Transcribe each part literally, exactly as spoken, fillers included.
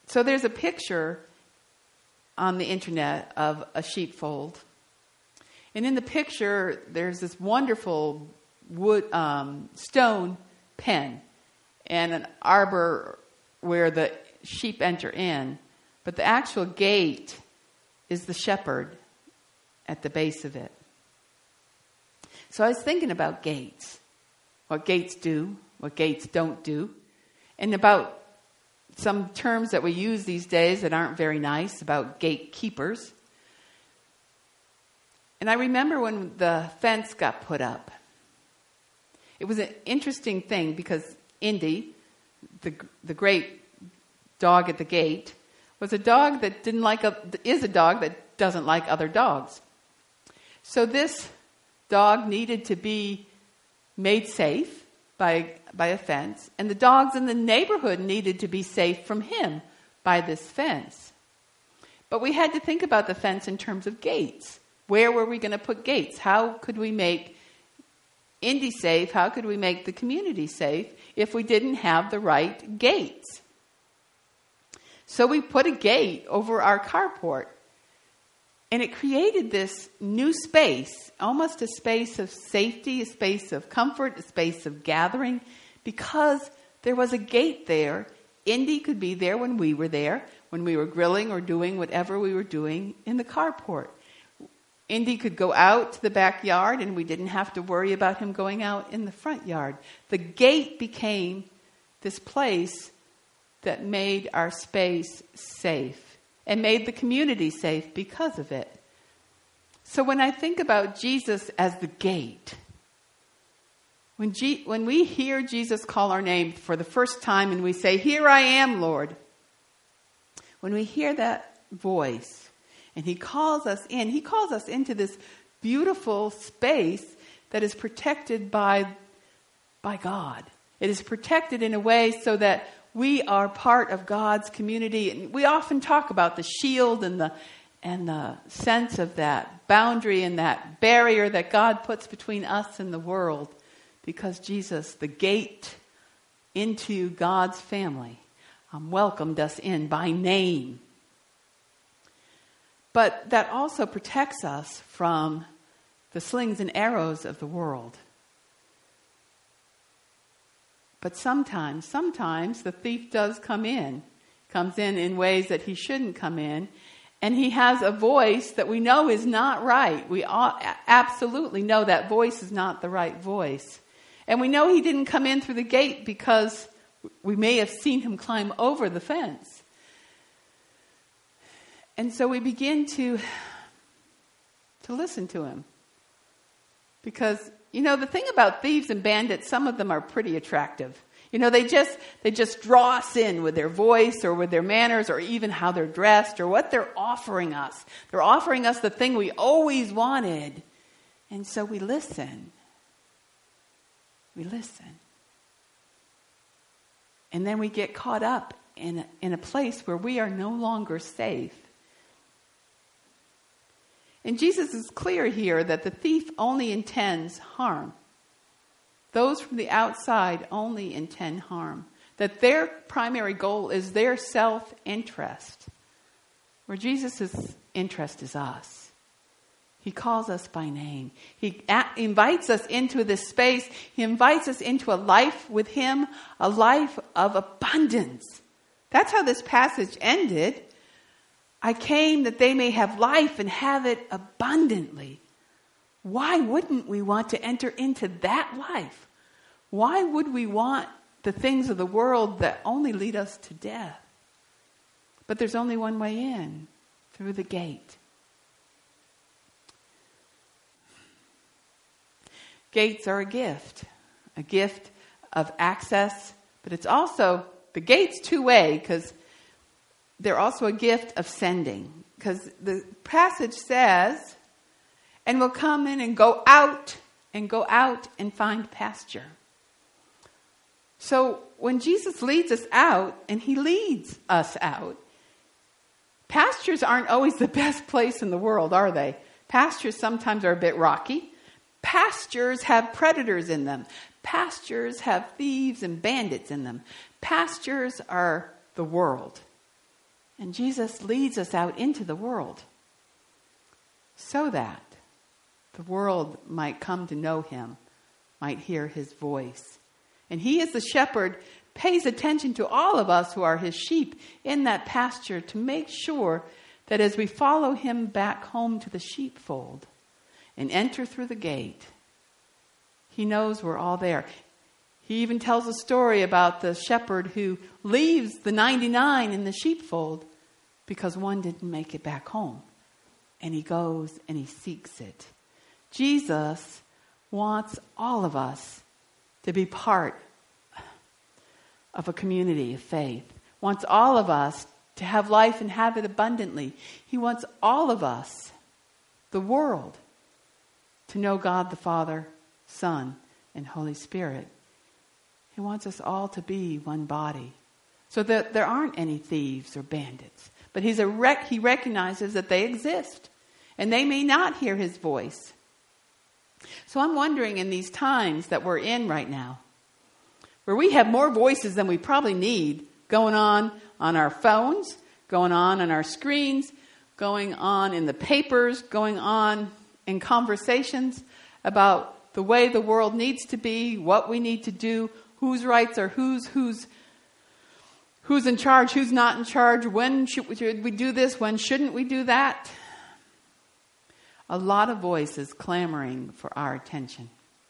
So there's a picture on the internet of a sheepfold. And in the picture, there's this wonderful wood um, stone pen and an arbor where the sheep enter in. But the actual gate is the shepherd at the base of it. So I was thinking about gates, what gates do, what gates don't do, and about some terms that we use these days that aren't very nice about gatekeepers. And I remember when the fence got put up. It was an interesting thing because Indy, the the great dog at the gate, was a dog that didn't like a, is a dog that doesn't like other dogs. So this dog needed to be made safe by by a fence, and the dogs in the neighborhood needed to be safe from him by this fence. But we had to think about the fence in terms of gates. Where were we going to put gates? How could we make Indy safe? How could we make the community safe if we didn't have the right gates? So we put a gate over our carport. And it created this new space, almost a space of safety, a space of comfort, a space of gathering, because there was a gate there. Indy could be there when we were there, when we were grilling or doing whatever we were doing in the carport. Indy could go out to the backyard, and we didn't have to worry about him going out in the front yard. The gate became this place that made our space safe. And made the community safe because of it. So when I think about Jesus as the gate, when, G- when we hear Jesus call our name for the first time and we say, "Here I am, Lord," when we hear that voice and he calls us in, he calls us into this beautiful space that is protected by, by God. It is protected in a way so that we are part of God's community. And we often talk about the shield and the and the sense of that boundary and that barrier that God puts between us and the world, because Jesus, the gate into God's family, um, welcomed us in by name. But that also protects us from the slings and arrows of the world. But sometimes, sometimes the thief does come in, comes in in ways that he shouldn't come in, and he has a voice that we know is not right. We all, absolutely know that voice is not the right voice. And we know he didn't come in through the gate because we may have seen him climb over the fence. And so we begin to, to listen to him. Because, you know, the thing about thieves and bandits, some of them are pretty attractive. You know, they just they just draw us in with their voice or with their manners or even how they're dressed or what they're offering us. They're offering us the thing we always wanted. And so we listen. We listen. And then we get caught up in a, in a place where we are no longer safe. And Jesus is clear here that the thief only intends harm. Those from the outside only intend harm. That their primary goal is their self-interest. Where Jesus' interest is us. He calls us by name. He a- invites us into this space. He invites us into a life with him, a life of abundance. That's how this passage ended. I came that they may have life and have it abundantly. Why wouldn't we want to enter into that life? Why would we want the things of the world that only lead us to death? But there's only one way in, through the gate. Gates are a gift, a gift of access, but it's also, the gate's two-way because they're also a gift of sending. Because the passage says, and we'll come in and go out and go out and find pasture. So when Jesus leads us out, and he leads us out, pastures aren't always the best place in the world, are they? Pastures sometimes are a bit rocky. Pastures have predators in them. Pastures have thieves and bandits in them. Pastures are the world. And Jesus leads us out into the world so that the world might come to know him, might hear his voice. And he, as the shepherd, pays attention to all of us who are his sheep in that pasture to make sure that as we follow him back home to the sheepfold and enter through the gate, he knows we're all there. He even tells a story about the shepherd who leaves the ninety-nine in the sheepfold because one didn't make it back home. And he goes and he seeks it. Jesus wants all of us to be part of a community of faith. Wants all of us to have life and have it abundantly. He wants all of us, the world, to know God the Father, Son, and Holy Spirit. He wants us all to be one body, so that there aren't any thieves or bandits. But he's a rec- he recognizes that they exist, and they may not hear his voice. So I'm wondering, in these times that we're in right now, where we have more voices than we probably need going on on our phones, going on on our screens, going on in the papers, going on in conversations about the way the world needs to be, what we need to do, whose rights are whose, who's who's in charge, who's not in charge, when should we, should we do this, when shouldn't we do that? A lot of voices clamoring for our attention.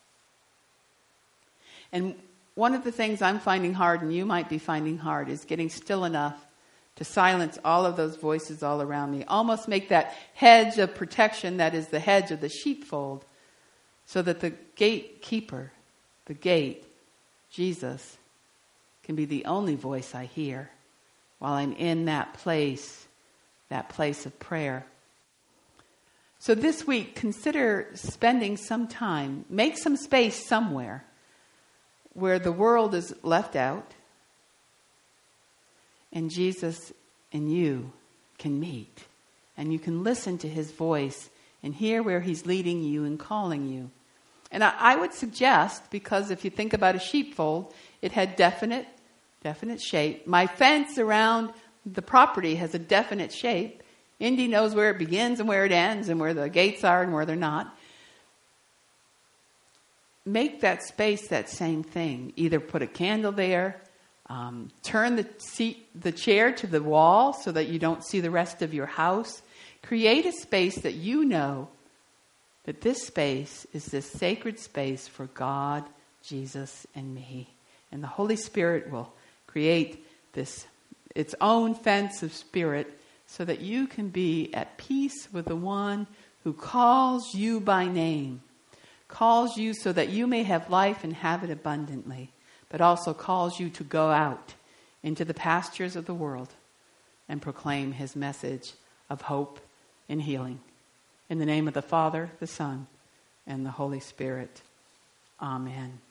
And one of the things I'm finding hard, and you might be finding hard, is getting still enough to silence all of those voices all around me. Almost make that hedge of protection that is the hedge of the sheepfold, so that the gatekeeper, the gate, Jesus, can be the only voice I hear while I'm in that place, that place of prayer. So this week, consider spending some time, make some space somewhere where the world is left out and Jesus and you can meet. And you can listen to his voice and hear where he's leading you and calling you. And I, I would suggest, because if you think about a sheepfold, it had definite, definite shape. My fence around the property has a definite shape. Indy knows where it begins and where it ends and where the gates are and where they're not. Make that space that same thing. Either put a candle there, um, turn the seat, the chair to the wall so that you don't see the rest of your house. Create a space that you know that this space is this sacred space for God, Jesus, and me. And the Holy Spirit will create this its own fence of spirit so that you can be at peace with the one who calls you by name, calls you so that you may have life and have it abundantly, but also calls you to go out into the pastures of the world and proclaim his message of hope and healing. In the name of the Father, the Son, and the Holy Spirit. Amen.